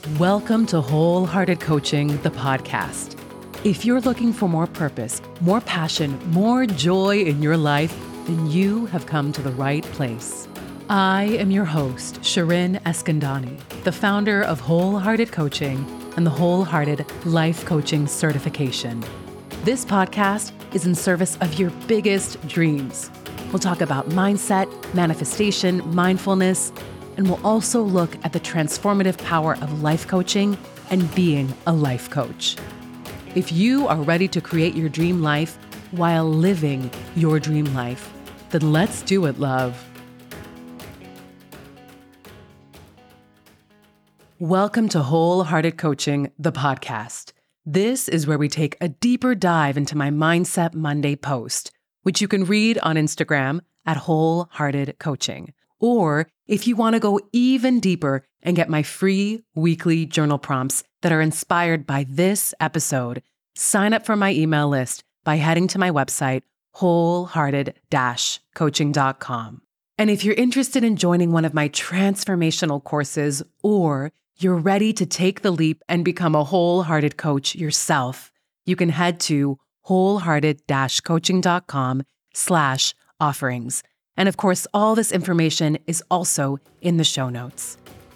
Welcome to Wholehearted Coaching, the podcast. If you're looking for more purpose, more passion, more joy in your life, then you have come to the right place. I am your host, Shirin Eskandani, the founder of Wholehearted Coaching and the Wholehearted Life Coaching Certification. This podcast is in service of your biggest dreams. We'll talk about mindset, manifestation, mindfulness, and we'll also look at the transformative power of life coaching and being a life coach. If you are ready to create your dream life while living your dream life, then let's do it, love. Welcome to Wholehearted Coaching, the podcast. This is where we take a deeper dive into my Mindset Monday post, which you can read on Instagram at Wholehearted Coaching. Or if you want to go even deeper and get my free weekly journal prompts that are inspired by this episode, sign up for my email list by heading to my website, wholehearted-coaching.com. And if you're interested in joining one of my transformational courses, or you're ready to take the leap and become a wholehearted coach yourself, you can head to wholehearted-coaching.com/offerings. And of course, all this information is also in the show notes.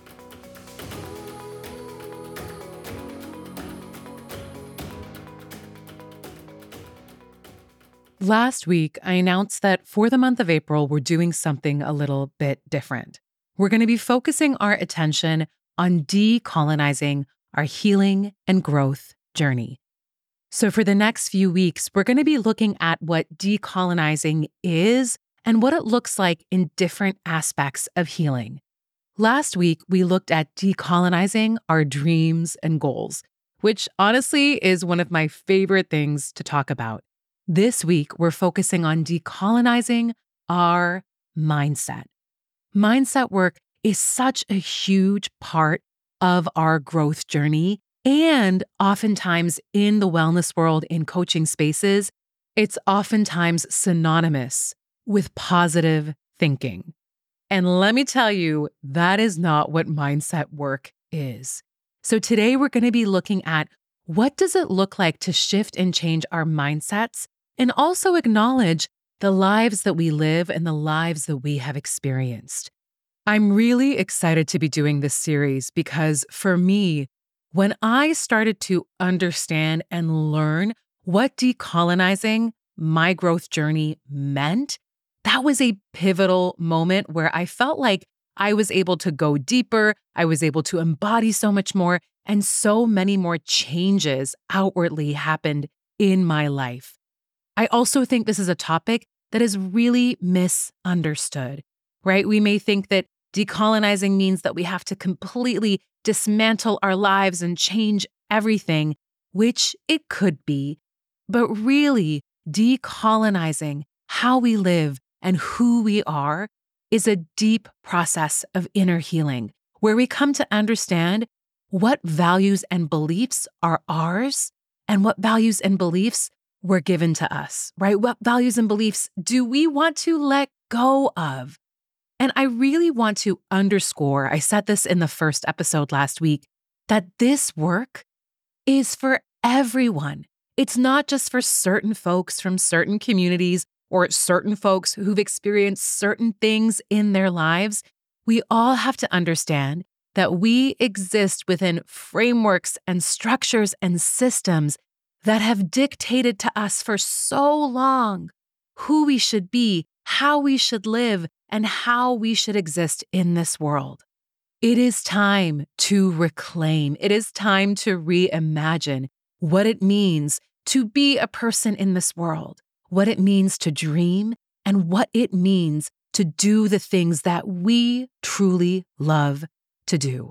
Last week, I announced that for the month of April, we're doing something a little bit different. We're going to be focusing our attention on decolonizing our healing and growth journey. So for the next few weeks, we're going to be looking at what decolonizing is and what it looks like in different aspects of healing. Last week, we looked at decolonizing our dreams and goals, which honestly is one of my favorite things to talk about. This week, we're focusing on decolonizing our mindset. Mindset work is such a huge part of our growth journey, and oftentimes in the wellness world, in coaching spaces, it's oftentimes synonymous with positive thinking. And let me tell you, that is not what mindset work is. So today we're going to be looking at what does it look like to shift and change our mindsets and also acknowledge the lives that we live and the lives that we have experienced. I'm really excited to be doing this series because for me, when I started to understand and learn what decolonizing my growth journey meant, that was a pivotal moment where I felt like I was able to go deeper, I was able to embody so much more, and so many more changes outwardly happened in my life. I also think this is a topic that is really misunderstood, right? We may think that decolonizing means that we have to completely dismantle our lives and change everything, which it could be, but really decolonizing how we live and who we are is a deep process of inner healing, where we come to understand what values and beliefs are ours and what values and beliefs were given to us, right? What values and beliefs do we want to let go of? And I really want to underscore, I said this in the first episode last week, that this work is for everyone. It's not just for certain folks from certain communities or certain folks who've experienced certain things in their lives. We all have to understand that we exist within frameworks and structures and systems that have dictated to us for so long who we should be, how we should live, and how we should exist in this world. It is time to reclaim. It is time to reimagine what it means to be a person in this world, what it means to dream, and what it means to do the things that we truly love to do.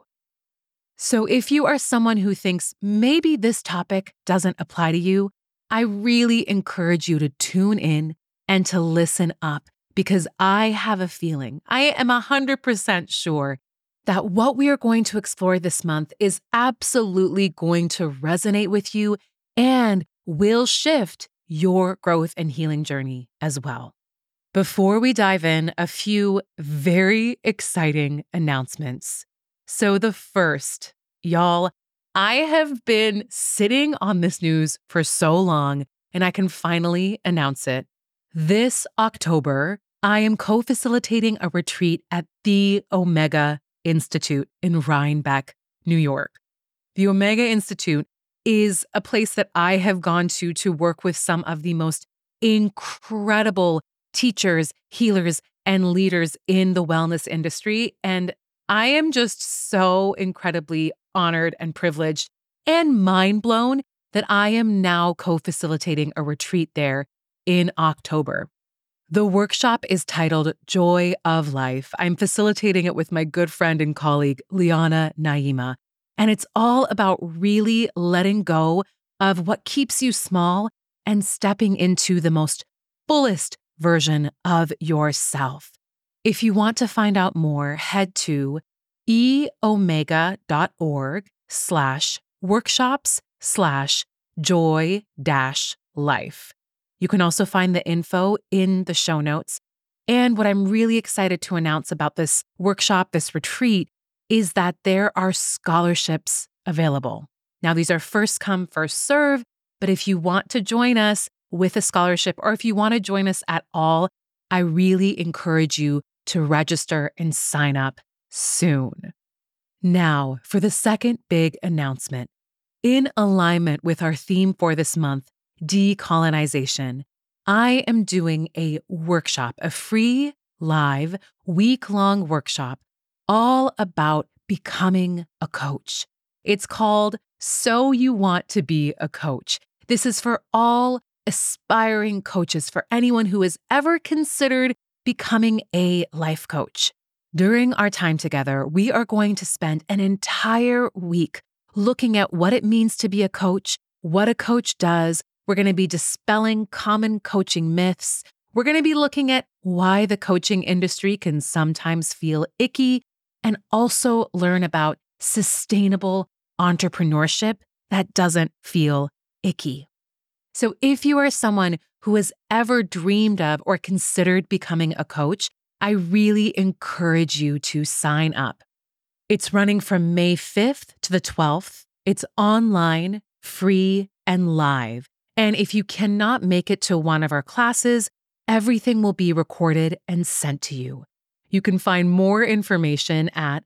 So if you are someone who thinks maybe this topic doesn't apply to you, I really encourage you to tune in and to listen up, because I have a feeling, I am 100% sure that what we are going to explore this month is absolutely going to resonate with you and will shift your growth and healing journey as well. Before we dive in, a few very exciting announcements. So the first Y'all, I have been sitting on this news for so long, and I can finally announce it. This October, I am co-facilitating a retreat at the Omega Institute in Rhinebeck, New York. The Omega Institute is a place that I have gone to work with some of the most incredible teachers, healers, and leaders in the wellness industry. And I am just so incredibly honored and privileged and mind blown that I am now co-facilitating a retreat there in October. The workshop is titled Joy of Life. I'm facilitating it with my good friend and colleague, Liana Naima. And it's all about really letting go of what keeps you small and stepping into the most fullest version of yourself. If you want to find out more, head to eomega.org/workshops/joy-life. You can also find the info in the show notes. And what I'm really excited to announce about this workshop, this retreat, is that there are scholarships available. Now, these are first come, first serve, but if you want to join us with a scholarship, or if you want to join us at all, I really encourage you to register and sign up soon. Now, for the second big announcement. In alignment with our theme for this month, decolonization, I am doing a workshop, a free, live, week-long workshop all about becoming a coach. It's called So You Want to Be a Coach. This is for all aspiring coaches, for anyone who has ever considered becoming a life coach. During our time together, we are going to spend an entire week looking at what it means to be a coach, what a coach does. We're going to be dispelling common coaching myths. We're going to be looking at why the coaching industry can sometimes feel icky, and also learn about sustainable entrepreneurship that doesn't feel icky. So if you are someone who has ever dreamed of or considered becoming a coach, I really encourage you to sign up. It's running from May 5th to the 12th. It's online, free, and live. And if you cannot make it to one of our classes, everything will be recorded and sent to you. You can find more information at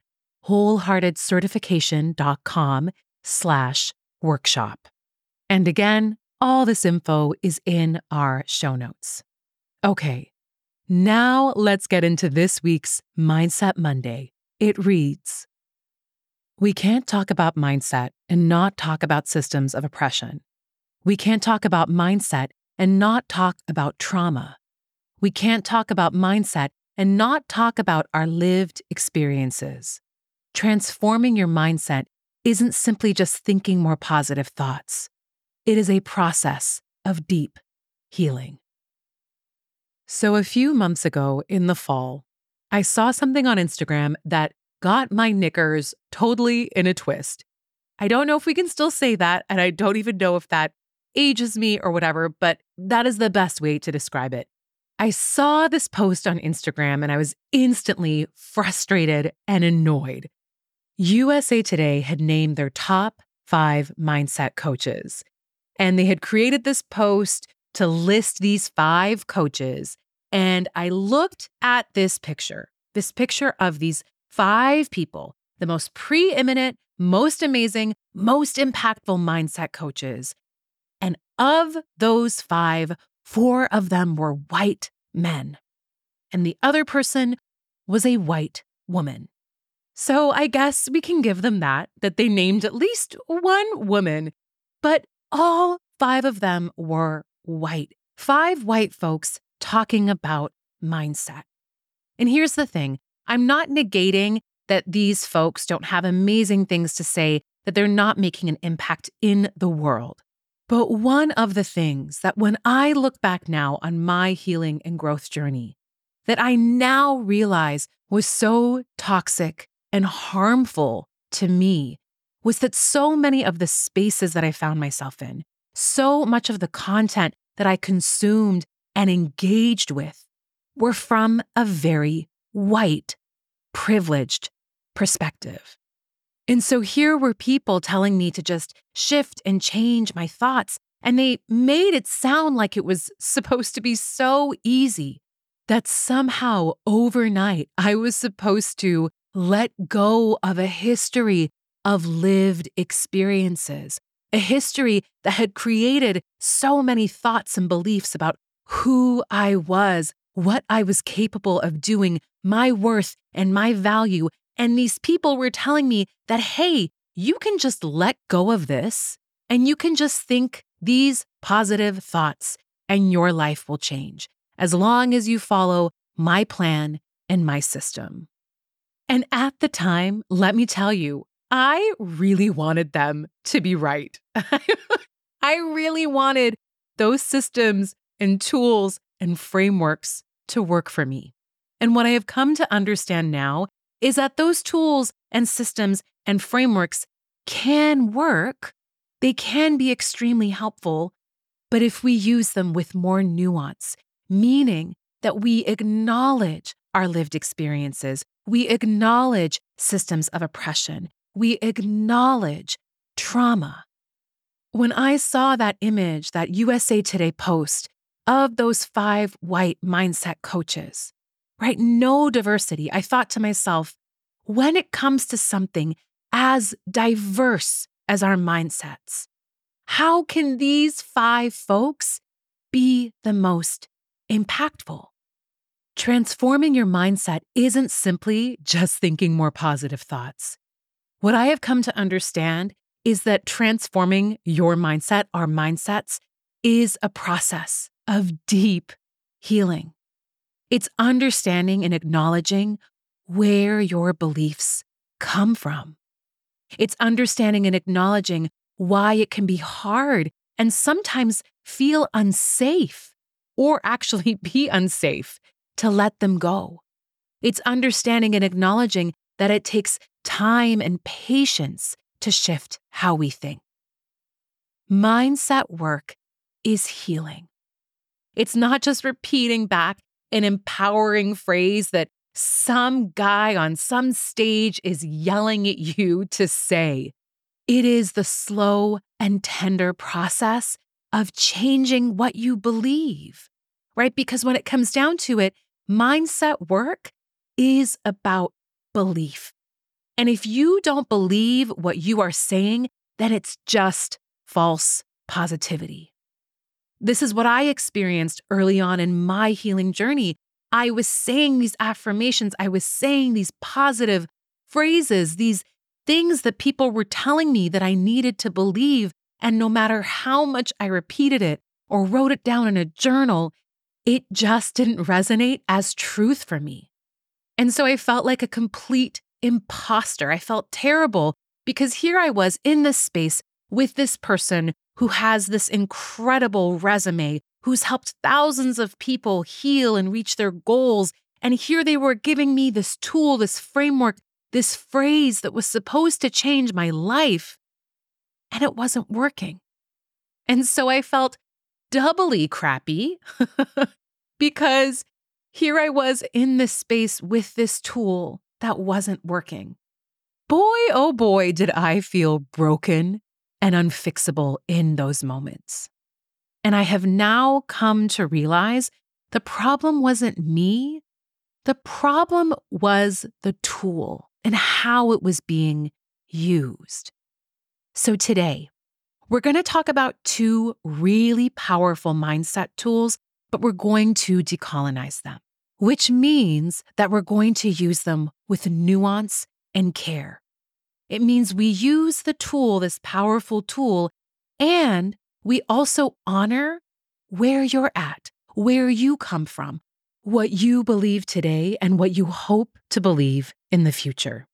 wholeheartedcertification.com/workshop. And again, all this info is in our show notes. Okay, now let's get into this week's Mindset Monday. It reads, we can't talk about mindset and not talk about systems of oppression. We can't talk about mindset and not talk about trauma. We can't talk about mindset and not talk about our lived experiences. Transforming your mindset isn't simply just thinking more positive thoughts. It is a process of deep healing. So a few months ago in the fall, I saw something on Instagram that got my knickers totally in a twist. I don't know if we can still say that, and I don't even know if that ages me or whatever, but that is the best way to describe it. I saw this post on Instagram and I was instantly frustrated and annoyed. USA Today had named their top 5 mindset coaches, and they had created this post to list these 5 coaches. And I looked at this picture of these 5 people, the most preeminent, most amazing, most impactful mindset coaches. And of those 5, 4 of them were white men. And the other person was a white woman. So I guess we can give them that they named at least one woman, but all 5 of them were white. 5 white folks talking about mindset. And here's the thing. I'm not negating that these folks don't have amazing things to say, that they're not making an impact in the world. But one of the things that when I look back now on my healing and growth journey, that I now realize was so toxic and harmful to me was that so many of the spaces that I found myself in, so much of the content that I consumed and engaged with were from a very white, privileged perspective. And so here were people telling me to just shift and change my thoughts. And they made it sound like it was supposed to be so easy that somehow overnight I was supposed to let go of a history of lived experiences, a history that had created so many thoughts and beliefs about who I was, what I was capable of doing, my worth and my value. And these people were telling me that, hey, you can just let go of this and you can just think these positive thoughts and your life will change as long as you follow my plan and my system. And at the time, let me tell you, I really wanted them to be right. I really wanted those systems and tools and frameworks to work for me. And what I have come to understand now is that those tools and systems and frameworks can work. They can be extremely helpful, but if we use them with more nuance, meaning that we acknowledge our lived experiences, we acknowledge systems of oppression, we acknowledge trauma. When I saw that image, that USA Today post of those 5 white mindset coaches, right? No diversity. I thought to myself, when it comes to something as diverse as our mindsets, how can these 5 folks be the most impactful? Transforming your mindset isn't simply just thinking more positive thoughts. What I have come to understand is that transforming your mindset, our mindsets, is a process of deep healing. It's understanding and acknowledging where your beliefs come from. It's understanding and acknowledging why it can be hard and sometimes feel unsafe or actually be unsafe to let them go. It's understanding and acknowledging that it takes time and patience to shift how we think. Mindset work is healing. It's not just repeating back an empowering phrase that some guy on some stage is yelling at you to say. It is the slow and tender process of changing what you believe, right? Because when it comes down to it, mindset work is about belief. And if you don't believe what you are saying, then it's just false positivity. This is what I experienced early on in my healing journey. I was saying these affirmations, I was saying these positive phrases, these things that people were telling me that I needed to believe. And no matter how much I repeated it or wrote it down in a journal, it just didn't resonate as truth for me. And so I felt like a complete imposter. I felt terrible because here I was in this space with this person who has this incredible resume, who's helped thousands of people heal and reach their goals. And here they were giving me this tool, this framework, this phrase that was supposed to change my life, and it wasn't working. And so I felt doubly crappy because here I was in this space with this tool that wasn't working. Boy, oh boy, did I feel broken and unfixable in those moments. And I have now come to realize the problem wasn't me. The problem was the tool and how it was being used. So today, we're going to talk about 2 really powerful mindset tools, but we're going to decolonize them, which means that we're going to use them with nuance and care. It means we use the tool, this powerful tool, and we also honor where you're at, where you come from, what you believe today, and what you hope to believe in the future.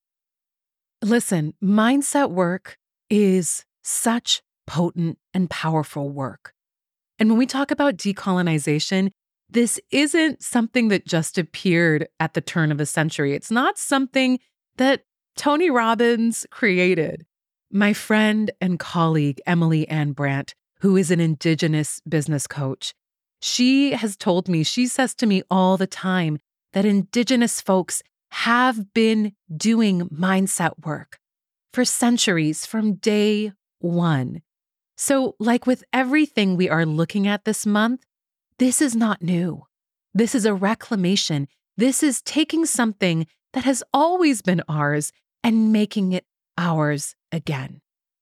Listen, mindset work is such potent and powerful work. And when we talk about decolonization, this isn't something that just appeared at the turn of the century. It's not something that Tony Robbins created. My friend and colleague, Emily Ann Brandt, who is an Indigenous business coach, she has told me, she says to me all the time that Indigenous folks have been doing mindset work for centuries from day one. So, like with everything we are looking at this month, this is not new. This is a reclamation. This is taking something that has always been ours and making it ours again.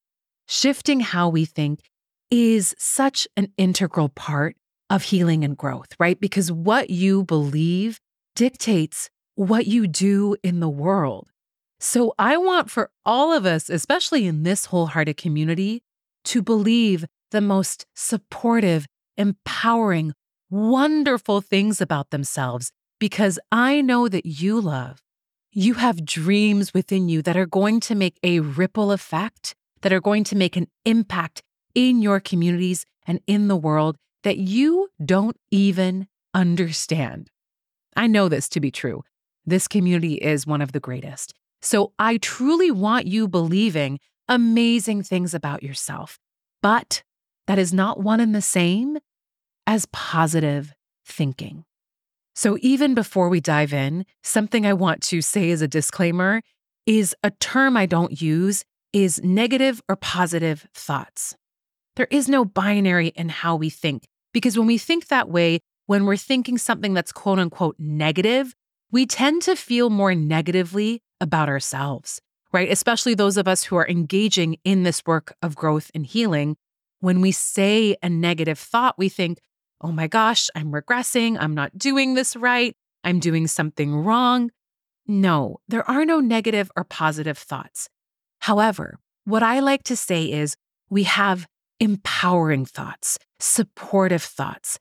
Shifting how we think is such an integral part of healing and growth, right? Because what you believe dictates what you do in the world. So I want for all of us, especially in this wholehearted community, to believe the most supportive, empowering, wonderful things about themselves, because I know that you love. You have dreams within you that are going to make a ripple effect, that are going to make an impact in your communities and in the world that you don't even understand. I know this to be true. This community is one of the greatest. So I truly want you believing amazing things about yourself. But that is not one and the same as positive thinking. So even before we dive in, something I want to say as a disclaimer is a term I don't use is negative or positive thoughts. There is no binary in how we think, because when we think that way, when we're thinking something that's quote unquote negative, we tend to feel more negatively about ourselves, right? Especially those of us who are engaging in this work of growth and healing. When we say a negative thought, we think, oh my gosh, I'm regressing. I'm not doing this right. I'm doing something wrong. No, there are no negative or positive thoughts. However, what I like to say is we have empowering thoughts, supportive thoughts,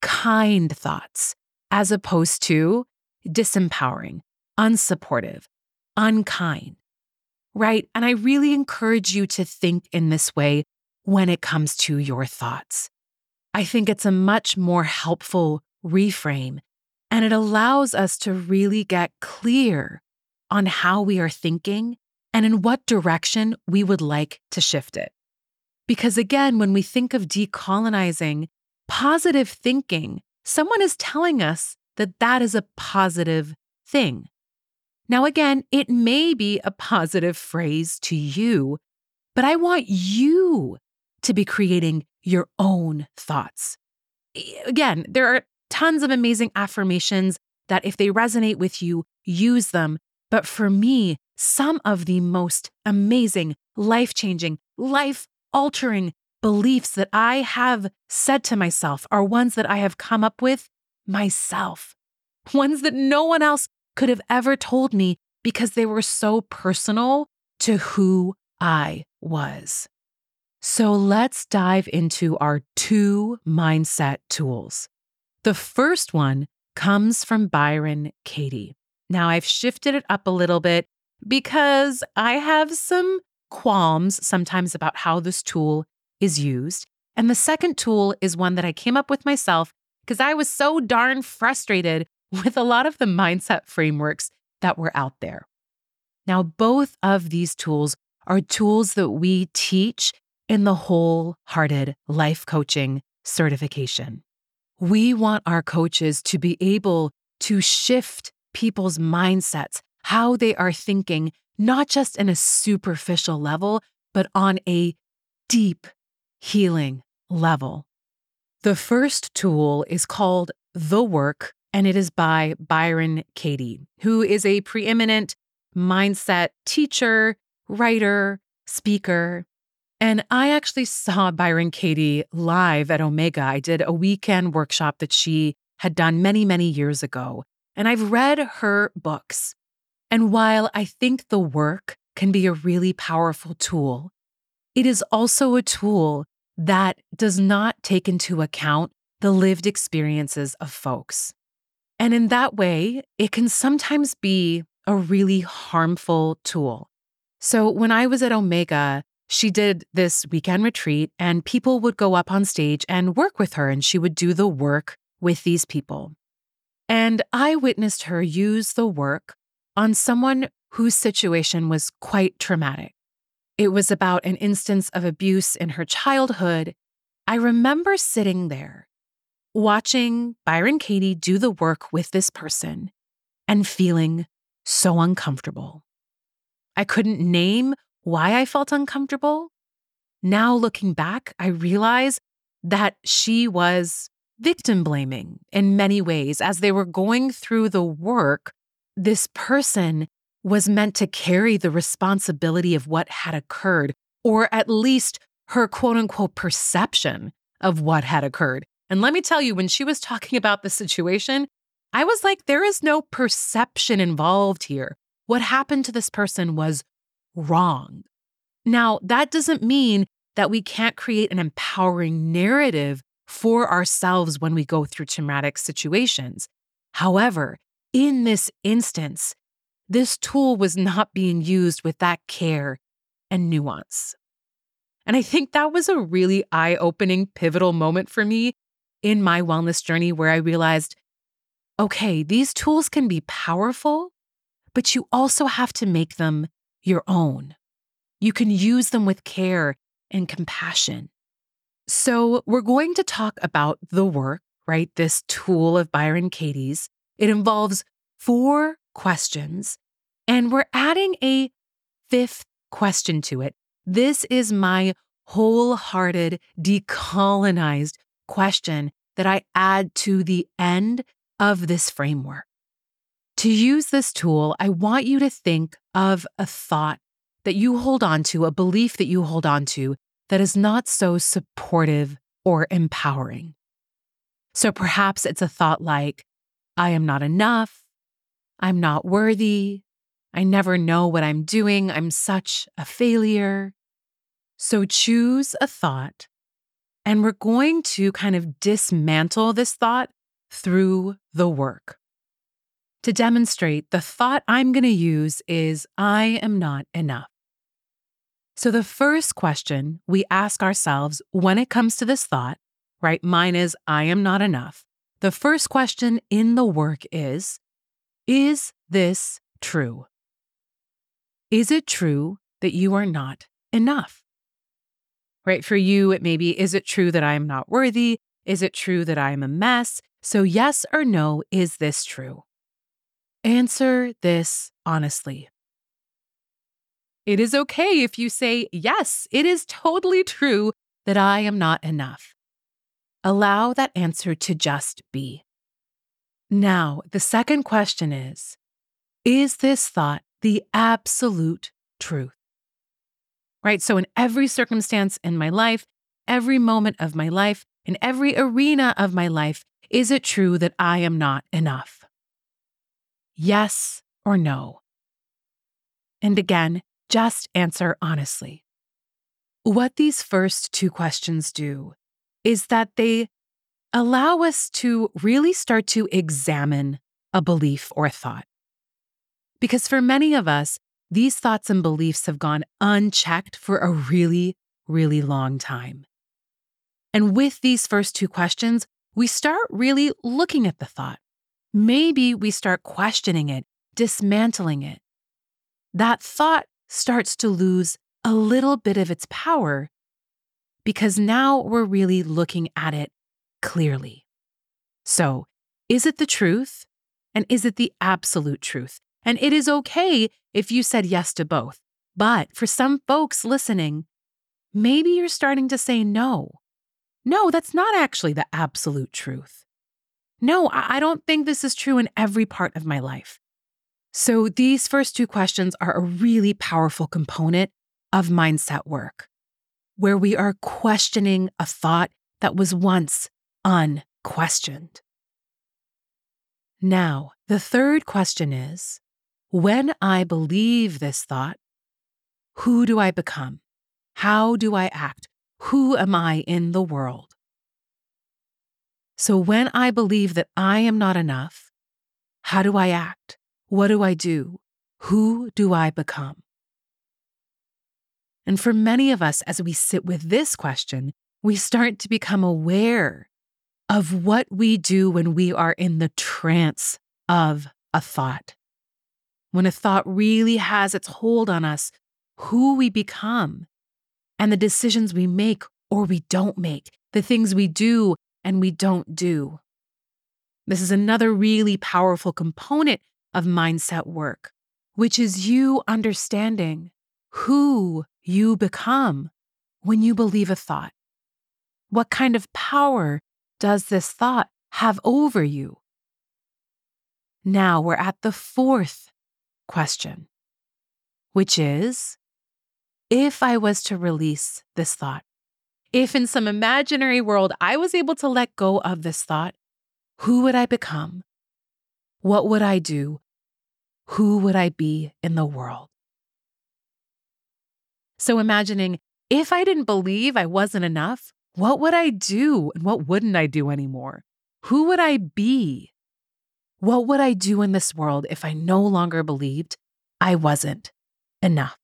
kind thoughts, as opposed to disempowering, unsupportive, unkind, right? And I really encourage you to think in this way when it comes to your thoughts. I think it's a much more helpful reframe, and it allows us to really get clear on how we are thinking and in what direction we would like to shift it. Because again, when we think of decolonizing positive thinking, someone is telling us that that is a positive thing. Now, again, it may be a positive phrase to you, but I want you to be creating your own thoughts. Again, there are tons of amazing affirmations that if they resonate with you, use them. But for me, some of the most amazing, life-changing, life-altering beliefs that I have said to myself are ones that I have come up with myself. Ones that no one else could have ever told me because they were so personal to who I was. So let's dive into our 2 mindset tools. The first one comes from Byron Katie. Now, I've shifted it up a little bit because I have some qualms sometimes about how this tool is used. And the second tool is one that I came up with myself because I was so darn frustrated with a lot of the mindset frameworks that were out there. Now, both of these tools are tools that we teach in the Wholehearted Life Coaching certification. We want our coaches to be able to shift people's mindsets, how they are thinking, not just in a superficial level, but on a deep healing level. The first tool is called The Work, and it is by Byron Katie, who is a preeminent mindset teacher, writer, speaker. And I actually saw Byron Katie live at Omega. I did a weekend workshop that she had done many, many years ago. And I've read her books. And while I think The Work can be a really powerful tool, it is also a tool that does not take into account the lived experiences of folks. And in that way, it can sometimes be a really harmful tool. So when I was at Omega, she did this weekend retreat and people would go up on stage and work with her, and she would do the work with these people. And I witnessed her use the work on someone whose situation was quite traumatic. It was about an instance of abuse in her childhood. I remember sitting there, watching Byron Katie do the work with this person and feeling so uncomfortable. I couldn't name why I felt uncomfortable. Now looking back, I realize that she was victim blaming in many ways. As they were going through the work, this person was meant to carry the responsibility of what had occurred, or at least her quote unquote perception of what had occurred. And let me tell you, when she was talking about the situation, I was like, there is no perception involved here. What happened to this person was wrong. Now, that doesn't mean that we can't create an empowering narrative for ourselves when we go through traumatic situations. However, in this instance, this tool was not being used with that care and nuance. And I think that was a really eye-opening, pivotal moment for me in my wellness journey where I realized, okay, these tools can be powerful, but you also have to make them your own. You can use them with care and compassion. So we're going to talk about the work, right? This tool of Byron Katie's. It involves 4 questions, and we're adding a 5th question to it. This is my wholehearted, decolonized question that I add to the end of this framework. To use this tool, I want you to think of a thought that you hold on to, a belief that you hold on to that is not so supportive or empowering. So perhaps it's a thought like, I am not enough, I'm not worthy, I never know what I'm doing, I'm such a failure. So choose a thought, and we're going to kind of dismantle this thought through the work. To demonstrate, the thought I'm going to use is, I am not enough. So the first question we ask ourselves when it comes to this thought, right? Mine is, I am not enough. The first question in the work is this true? Is it true that you are not enough? Right? For you, it may be, is it true that I am not worthy? Is it true that I am a mess? So yes or no, is this true? Answer this honestly. It is okay if you say, yes, it is totally true that I am not enough. Allow that answer to just be. Now, the second question is this thought the absolute truth? Right? So in every circumstance in my life, every moment of my life, in every arena of my life, is it true that I am not enough? Yes or no? And again, just answer honestly. What these first 2 questions do is that they allow us to really start to examine a belief or thought. Because for many of us, these thoughts and beliefs have gone unchecked for a really, really long time. And with these first 2 questions, we start really looking at the thought. Maybe we start questioning it, dismantling it. That thought starts to lose a little bit of its power because now we're really looking at it clearly. So, is it the truth? And is it the absolute truth? And it is okay if you said yes to both. But for some folks listening, maybe you're starting to say no. No, that's not actually the absolute truth. No, I don't think this is true in every part of my life. So these first 2 questions are a really powerful component of mindset work, where we are questioning a thought that was once unquestioned. Now, the third question is, when I believe this thought, who do I become? How do I act? Who am I in the world? So when I believe that I am not enough, how do I act? What do I do? Who do I become? And for many of us, as we sit with this question, we start to become aware of what we do when we are in the trance of a thought. When a thought really has its hold on us, who we become, and the decisions we make or we don't make, the things we do and we don't do. This is another really powerful component of mindset work, which is you understanding who you become when you believe a thought. What kind of power does this thought have over you? Now we're at the fourth question, which is, if I was to release this thought, if in some imaginary world I was able to let go of this thought, who would I become? What would I do? Who would I be in the world? So imagining, if I didn't believe I wasn't enough, what would I do and what wouldn't I do anymore? Who would I be? What would I do in this world if I no longer believed I wasn't enough?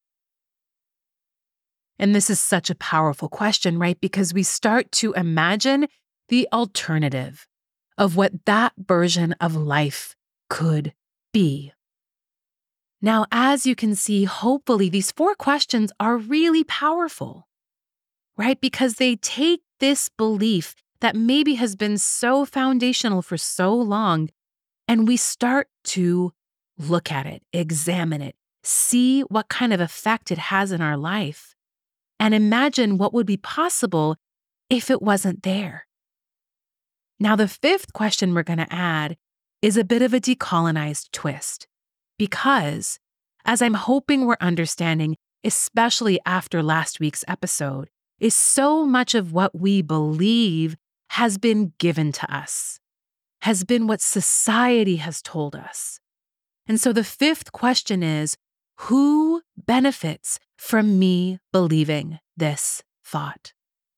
And this is such a powerful question, right? Because we start to imagine the alternative of what that version of life could be. Now, as you can see, hopefully these 4 questions are really powerful, right? Because they take this belief that maybe has been so foundational for so long, and we start to look at it, examine it, see what kind of effect it has in our life, and imagine what would be possible if it wasn't there. Now, the 5th question we're going to add is a bit of a decolonized twist, because as I'm hoping we're understanding, especially after last week's episode, is so much of what we believe has been given to us, has been what society has told us. And so the 5th question is, who benefits from me believing this thought?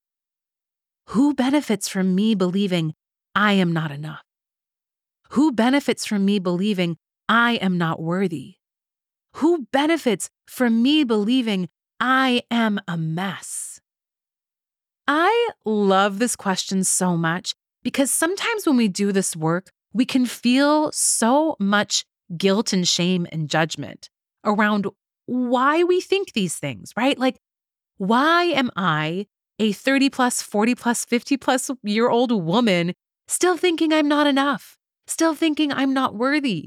Who benefits from me believing I am not enough? Who benefits from me believing I am not worthy? Who benefits from me believing I am a mess? I love this question so much because sometimes when we do this work, we can feel so much guilt and shame and judgment around why we think these things, right? Like, why am I, a 30 plus, 40 plus, 50 plus year old woman, still thinking I'm not enough, still thinking I'm not worthy?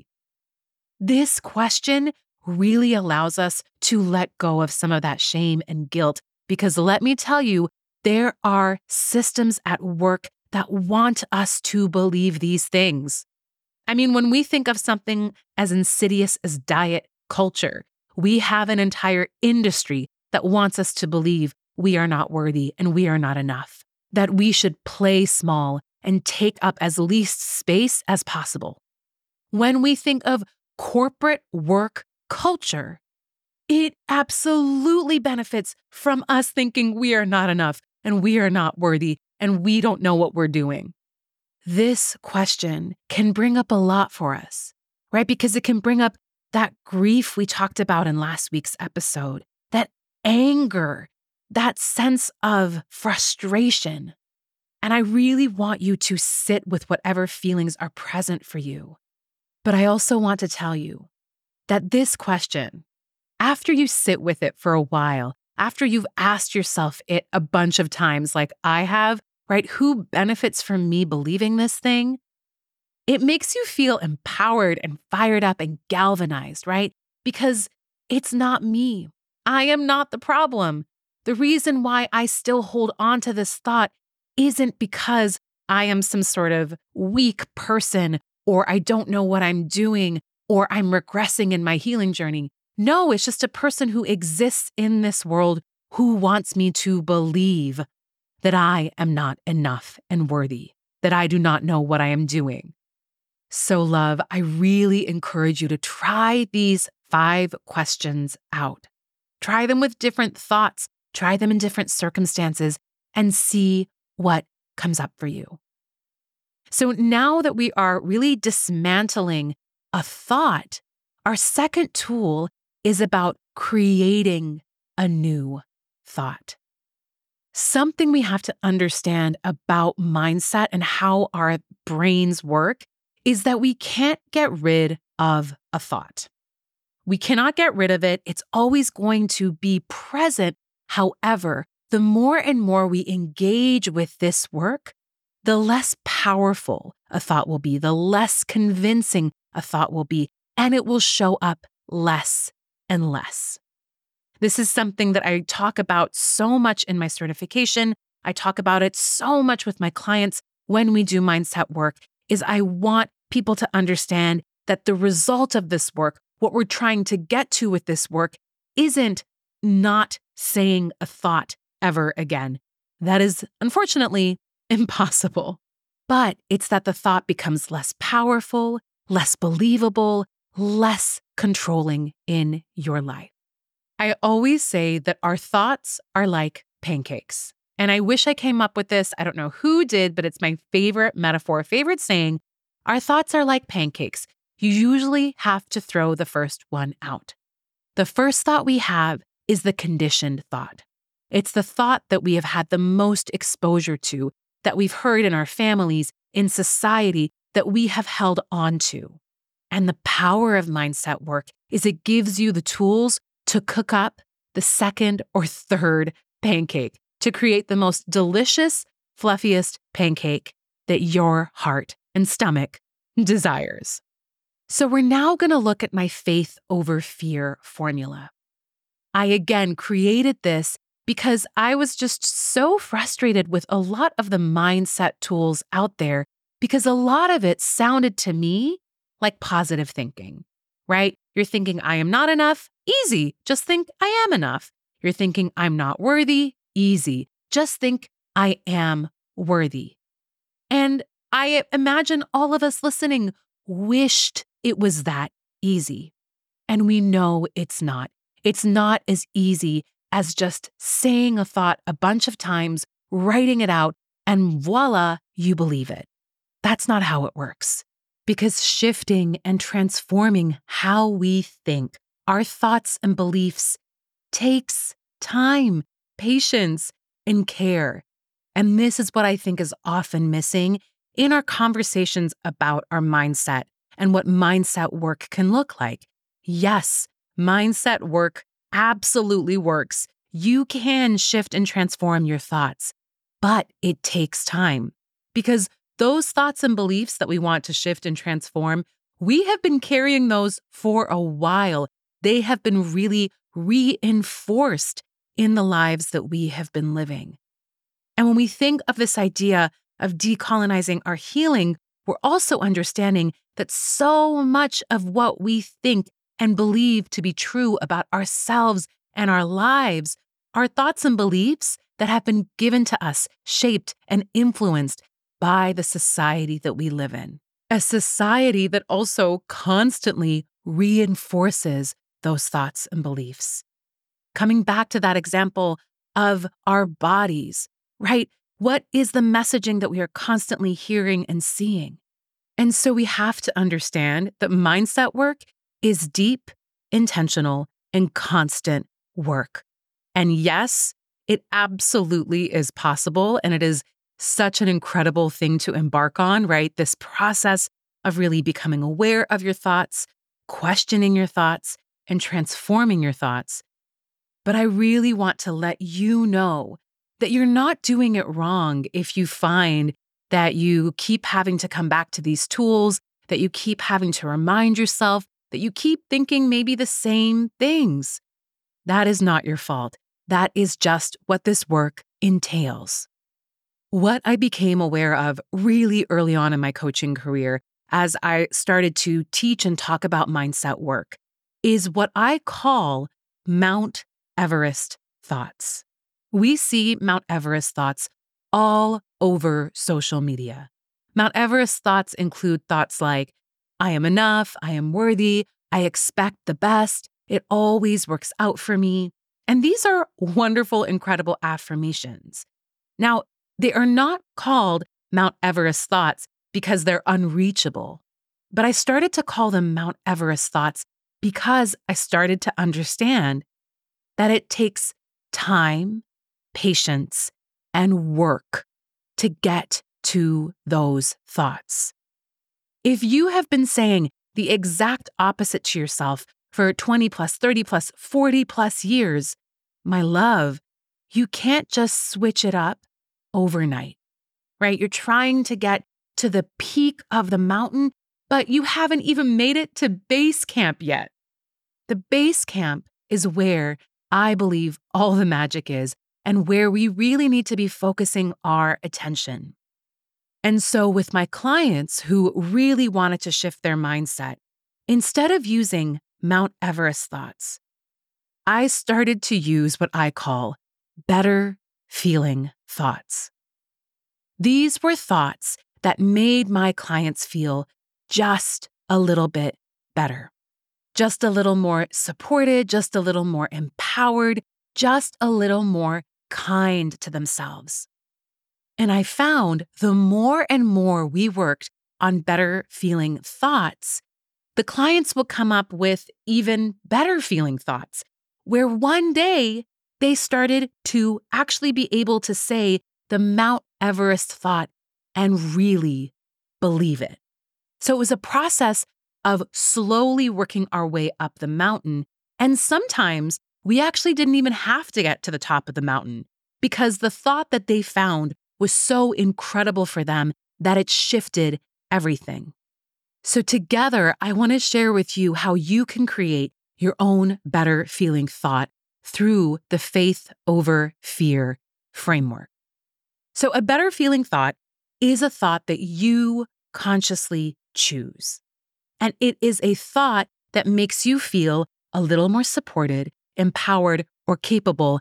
This question really allows us to let go of some of that shame and guilt, because let me tell you, there are systems at work that want us to believe these things. I mean, when we think of something as insidious as diet culture, we have an entire industry that wants us to believe we are not worthy and we are not enough, that we should play small and take up as least space as possible. When we think of corporate work culture, it absolutely benefits from us thinking we are not enough and we are not worthy and we don't know what we're doing. This question can bring up a lot for us, right? Because it can bring up that grief we talked about in last week's episode, that anger, that sense of frustration. And I really want you to sit with whatever feelings are present for you. But I also want to tell you that this question, after you sit with it for a while, after you've asked yourself it a bunch of times like I have, right? Who benefits from me believing this thing? It makes you feel empowered and fired up and galvanized, right? Because it's not me. I am not the problem. The reason why I still hold on to this thought isn't because I am some sort of weak person or I don't know what I'm doing or I'm regressing in my healing journey. No, it's just a person who exists in this world who wants me to believe that I am not enough and worthy, that I do not know what I am doing. So, love, I really encourage you to try these 5 questions out. Try them with different thoughts, try them in different circumstances, and see what comes up for you. So now that we are really dismantling a thought, our second tool is about creating a new thought. Something we have to understand about mindset and how our brains work is that we can't get rid of a thought. We cannot get rid of it. It's always going to be present. However, the more and more we engage with this work, the less powerful a thought will be, the less convincing a thought will be, and it will show up less and less. This is something that I talk about so much in my certification. I talk about it so much with my clients when we do mindset work, is I want people to understand that the result of this work, what we're trying to get to with this work, isn't not saying a thought ever again. That is, unfortunately, impossible. But it's that the thought becomes less powerful, less believable, less controlling in your life. I always say that our thoughts are like pancakes. And I wish I came up with this. I don't know who did, but it's my favorite metaphor, favorite saying. Our thoughts are like pancakes. You usually have to throw the first one out. The first thought we have is the conditioned thought. It's the thought that we have had the most exposure to, that we've heard in our families, in society, that we have held on to. And the power of mindset work is it gives you the tools to cook up the second or third pancake to create the most delicious, fluffiest pancake that your heart and stomach desires. So we're now going to look at my faith over fear formula. I again created this because I was just so frustrated with a lot of the mindset tools out there because a lot of it sounded to me like positive thinking, right? You're thinking, I am not enough? Easy. Just think I am enough. You're thinking, I'm not worthy? Easy. Just think I am worthy. And I imagine all of us listening wished it was that easy. And we know it's not. It's not as easy as just saying a thought a bunch of times, writing it out, and voila, you believe it. That's not how it works. Because shifting and transforming how we think, our thoughts and beliefs, takes time, patience, and care. And this is what I think is often missing in our conversations about our mindset and what mindset work can look like. Yes, mindset work absolutely works. You can shift and transform your thoughts, but it takes time because those thoughts and beliefs that we want to shift and transform, we have been carrying those for a while. They have been really reinforced in the lives that we have been living. And when we think of this idea of decolonizing our healing, we're also understanding that so much of what we think and believe to be true about ourselves and our lives are thoughts and beliefs that have been given to us, shaped and influenced by the society that we live in. A society that also constantly reinforces those thoughts and beliefs. Coming back to that example of our bodies, right? What is the messaging that we are constantly hearing and seeing? And so we have to understand that mindset work is deep, intentional, and constant work. And yes, it absolutely is possible. And it is such an incredible thing to embark on, right? This process of really becoming aware of your thoughts, questioning your thoughts, and transforming your thoughts. But I really want to let you know that you're not doing it wrong if you find that you keep having to come back to these tools, that you keep having to remind yourself, that you keep thinking maybe the same things. That is not your fault. That is just what this work entails. What I became aware of really early on in my coaching career, as I started to teach and talk about mindset work, is what I call Mount Everest thoughts. We see Mount Everest thoughts all over social media. Mount Everest thoughts include thoughts like, I am enough, I am worthy, I expect the best, it always works out for me. And these are wonderful, incredible affirmations. Now, they are not called Mount Everest thoughts because they're unreachable, but I started to call them Mount Everest thoughts because I started to understand that it takes time, patience, and work to get to those thoughts. If you have been saying the exact opposite to yourself for 20 plus, 30 plus, 40 plus years, my love, you can't just switch it up overnight, right? You're trying to get to the peak of the mountain, but you haven't even made it to base camp yet. The base camp is where I believe all the magic is and where we really need to be focusing our attention. And so, with my clients who really wanted to shift their mindset, instead of using Mount Everest thoughts, I started to use what I call better feeling thoughts. These were thoughts that made my clients feel just a little bit better, just a little more supported, just a little more empowered, just a little more kind to themselves. And I found the more and more we worked on better feeling thoughts, the clients would come up with even better feeling thoughts, where one day they started to actually be able to say the Mount Everest thought and really believe it. So it was a process of slowly working our way up the mountain. And sometimes we actually didn't even have to get to the top of the mountain because the thought that they found was so incredible for them that it shifted everything. So together, I want to share with you how you can create your own better feeling thought through the faith over fear framework. So a better feeling thought is a thought that you consciously choose. And it is a thought that makes you feel a little more supported, empowered, or capable,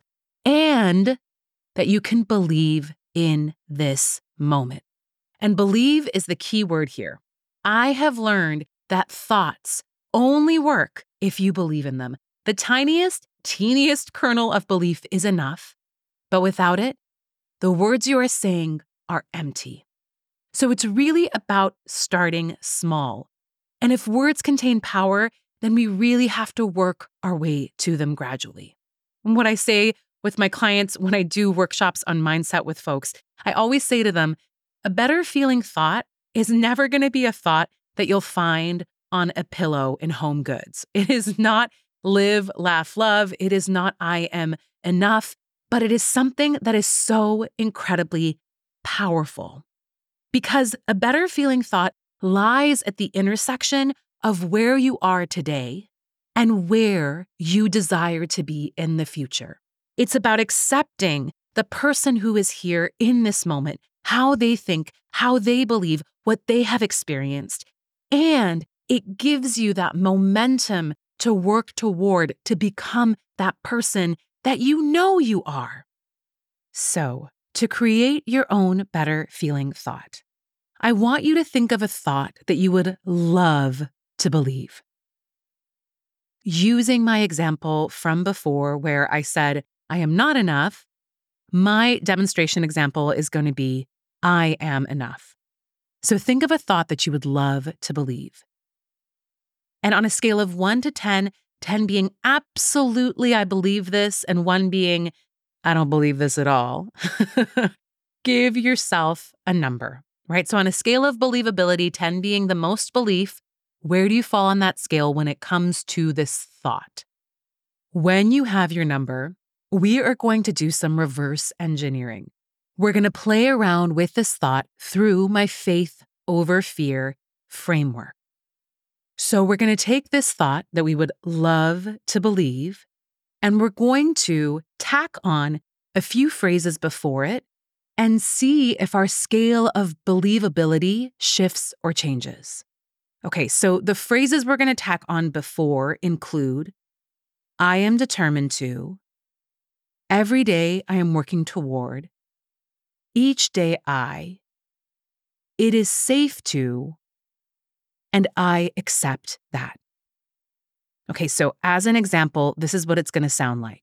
and that you can believe in this moment. And believe is the key word here. I have learned that thoughts only work if you believe in them. The tiniest, teeniest kernel of belief is enough, but without it, the words you are saying are empty. So it's really about starting small. And if words contain power, then we really have to work our way to them gradually. And what I say with my clients when I do workshops on mindset with folks, I always say to them, a better feeling thought is never going to be a thought that you'll find on a pillow in Home Goods. It is not live, laugh, love. It is not I am enough, but it is something that is so incredibly powerful. Because a better feeling thought lies at the intersection of where you are today and where you desire to be in the future. It's about accepting the person who is here in this moment, how they think, how they believe, what they have experienced. And it gives you that momentum to work toward, to become that person that you know you are. So, to create your own better feeling thought, I want you to think of a thought that you would love to believe. Using my example from before where I said, I am not enough, my demonstration example is going to be, I am enough. So think of a thought that you would love to believe. And on a scale of 1 to 10, 10 being absolutely I believe this, and 1 being I don't believe this at all, give yourself a number, right? So on a scale of believability, 10 being the most belief, where do you fall on that scale when it comes to this thought? When you have your number, we are going to do some reverse engineering. We're going to play around with this thought through my faith over fear framework. So we're going to take this thought that we would love to believe, and we're going to tack on a few phrases before it and see if our scale of believability shifts or changes. Okay, so the phrases we're going to tack on before include, I am determined to, every day I am working toward, each day it is safe to, and I accept that. Okay, so as an example, this is what it's going to sound like.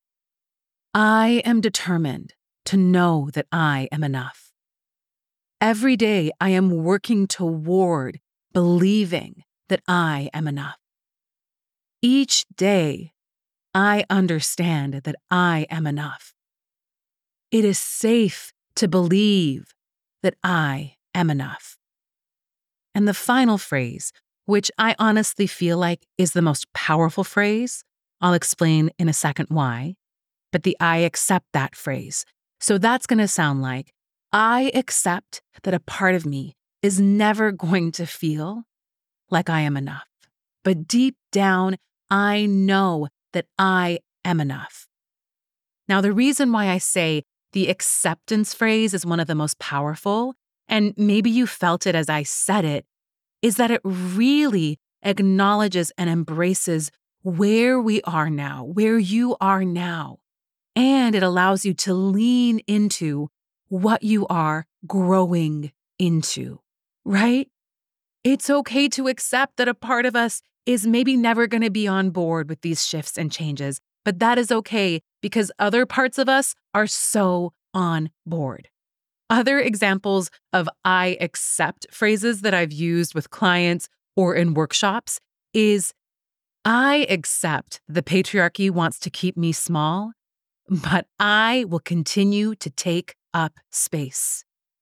I am determined to know that I am enough. Every day I am working toward believing that I am enough. Each day I understand that I am enough. It is safe to believe that I am enough. And the final phrase, which I honestly feel like is the most powerful phrase, I'll explain in a second why, but the I accept that phrase. So that's going to sound like, I accept that a part of me is never going to feel like I am enough. But deep down, I know that I am enough. Now, the reason why I say the acceptance phrase is one of the most powerful, and maybe you felt it as I said it, is that it really acknowledges and embraces where we are now, where you are now. And it allows you to lean into what you are growing into, right? It's okay to accept that a part of us is maybe never going to be on board with these shifts and changes, but that is okay because other parts of us are so on board. Other examples of I accept phrases that I've used with clients or in workshops is I accept the patriarchy wants to keep me small, but I will continue to take up space.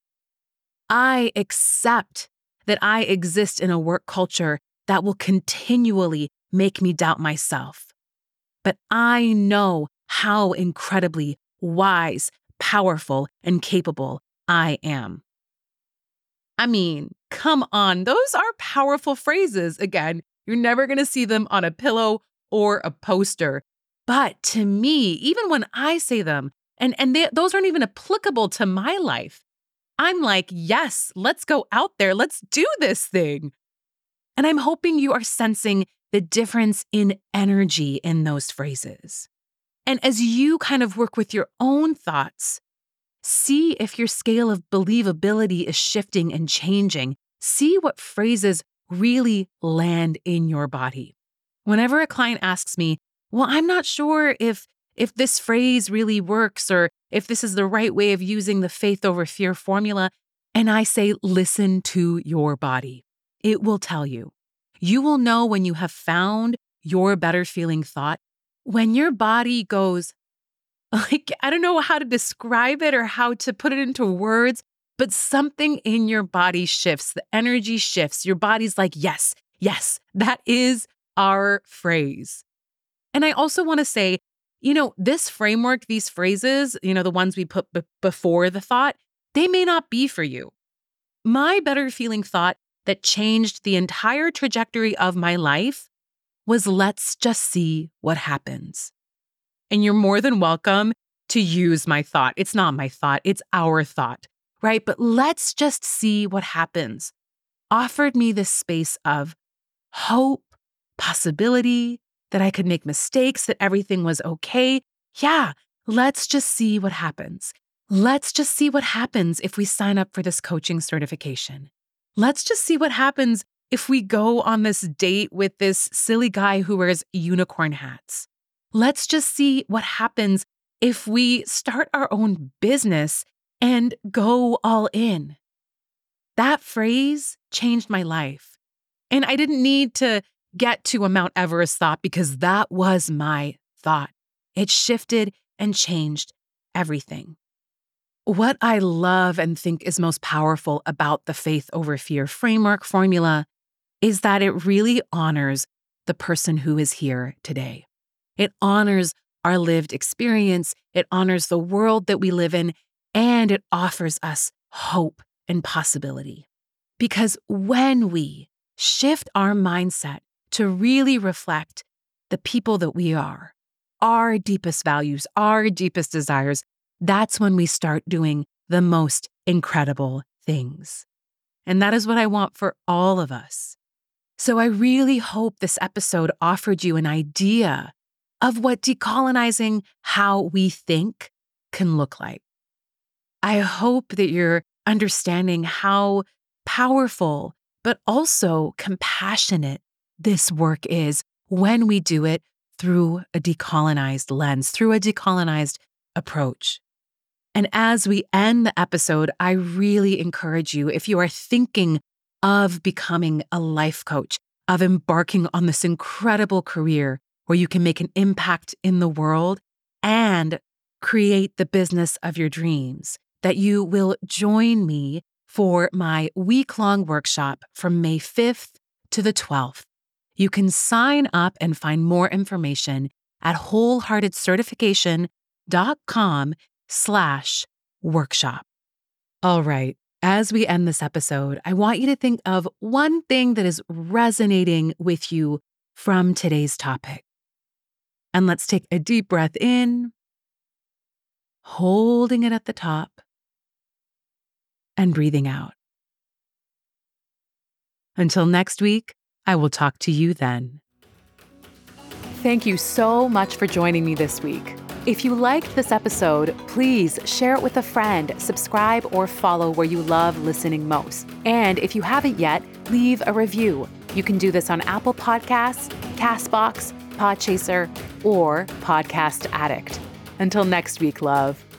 I accept that I exist in a work culture that will continually make me doubt myself. But I know how incredibly wise, powerful, and capable I am. I mean, come on, those are powerful phrases. Again, you're never going to see them on a pillow or a poster. But to me, even when I say them, those aren't even applicable to my life, I'm like, yes, let's go out there. Let's do this thing. And I'm hoping you are sensing the difference in energy in those phrases. And as you kind of work with your own thoughts, see if your scale of believability is shifting and changing. See what phrases really land in your body. Whenever a client asks me, well, I'm not sure if this phrase really works or if this is the right way of using the faith over fear formula, and I say, listen to your body. It will tell you. You will know when you have found your better feeling thought, when your body goes, like, I don't know how to describe it or how to put it into words, but something in your body shifts. The energy shifts. Your body's like, yes, that is our phrase. And I also want to say, this framework, these phrases, the ones we put before the thought, they may not be for you. My better feeling thought that changed the entire trajectory of my life was let's just see what happens. And you're more than welcome to use my thought. It's not my thought, it's our thought, right? But let's just see what happens. Offered me this space of hope, possibility, that I could make mistakes, that everything was okay. Yeah, let's just see what happens. Let's just see what happens if we sign up for this coaching certification. Let's just see what happens if we go on this date with this silly guy who wears unicorn hats. Let's just see what happens if we start our own business and go all in. That phrase changed my life. And I didn't need to get to a Mount Everest thought because that was my thought. It shifted and changed everything. What I love and think is most powerful about the faith over fear framework formula is that it really honors the person who is here today. It honors our lived experience. It honors the world that we live in, and it offers us hope and possibility. Because when we shift our mindset to really reflect the people that we are, our deepest values, our deepest desires, that's when we start doing the most incredible things. And that is what I want for all of us. So I really hope this episode offered you an idea of what decolonizing how we think can look like. I hope that you're understanding how powerful, but also compassionate this work is when we do it through a decolonized lens, through a decolonized approach. And as we end the episode, I really encourage you, if you are thinking of becoming a life coach, of embarking on this incredible career where you can make an impact in the world and create the business of your dreams, that you will join me for my week-long workshop from May 5th to the 12th. You can sign up and find more information at wholeheartedcertification.com/workshop. All right, as we end this episode, I want you to think of one thing that is resonating with you from today's topic. And let's take a deep breath in, holding it at the top, and breathing out. Until next week, I will talk to you then. Thank you so much for joining me this week. If you liked this episode, please share it with a friend, subscribe or follow where you love listening most. And if you haven't yet, leave a review. You can do this on Apple Podcasts, CastBox, Podchaser, or Podcast Addict. Until next week, love.